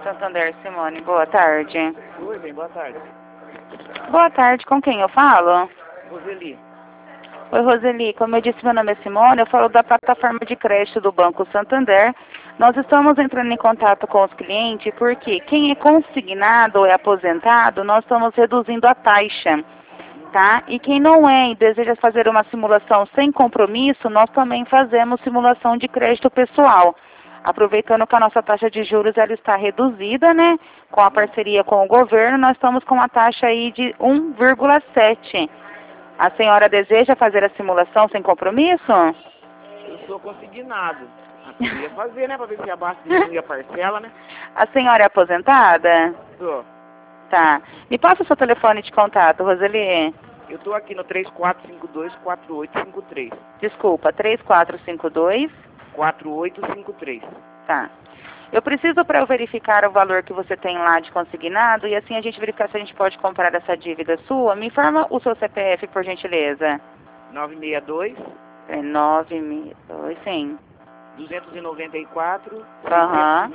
Santander, Simone, boa tarde. Oi, bem, boa tarde. Boa tarde, com quem eu falo? Roseli. Oi, Roseli, como eu disse, meu nome é Simone, eu falo da plataforma de crédito do Banco Santander. Nós estamos entrando em contato com os clientes porque quem é consignado ou é aposentado, nós estamos reduzindo a taxa, tá? E quem não é e deseja fazer uma simulação sem compromisso, nós também fazemos simulação de crédito pessoal. Aproveitando que a nossa taxa de juros ela está reduzida, né? Com a parceria com o governo, nós estamos com uma taxa aí de 1,7. A senhora deseja fazer a simulação sem compromisso? Eu sou consignado. Eu queria fazer, né, pra ver se abaixo diminui a parcela, né? A senhora é aposentada? Sou. Tá. Me passa o seu telefone de contato, Roseli. Eu tô aqui no 3452-4853. Desculpa, 3452? 4853. Tá. Eu preciso para eu verificar o valor que você tem lá de consignado e assim a gente verificar se a gente pode comprar essa dívida sua. Me informa o seu CPF, por gentileza. 962 É 9.002, sim. 294 Aham.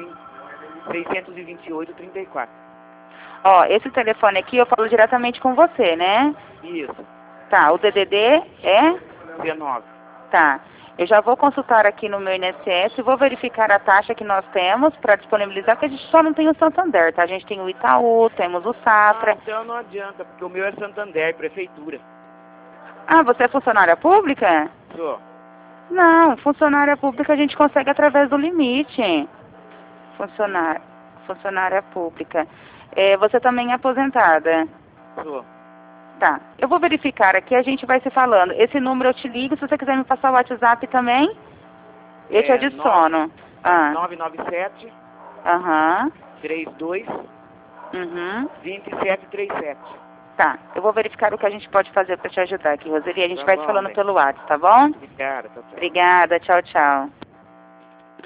628-34. Ó, esse telefone aqui eu falo diretamente com você, né? Isso. Tá, o DDD é? 19. Tá. Eu já vou consultar aqui no meu INSS e vou verificar a taxa que nós temos para disponibilizar, porque a gente só não tem o Santander, tá? A gente tem o Itaú, temos o Safra. Então não adianta, porque o meu é Santander, prefeitura. Ah, você é funcionária pública? Sou. Não, funcionária pública a gente consegue através do limite. Funcionária pública. Você também é aposentada? Sou. Tá. Eu vou verificar aqui, a gente vai se falando. Esse número eu te ligo, se você quiser me passar o WhatsApp também, eu te adiciono. 997 Aham. 32 Uhum. 2737. Tá. Eu vou verificar o que a gente pode fazer para te ajudar aqui, Roseli. A gente Tá vai bom, se falando bem. pelo WhatsApp, tá bom? Obrigado, tchau, tchau. Obrigada. Tchau, tchau.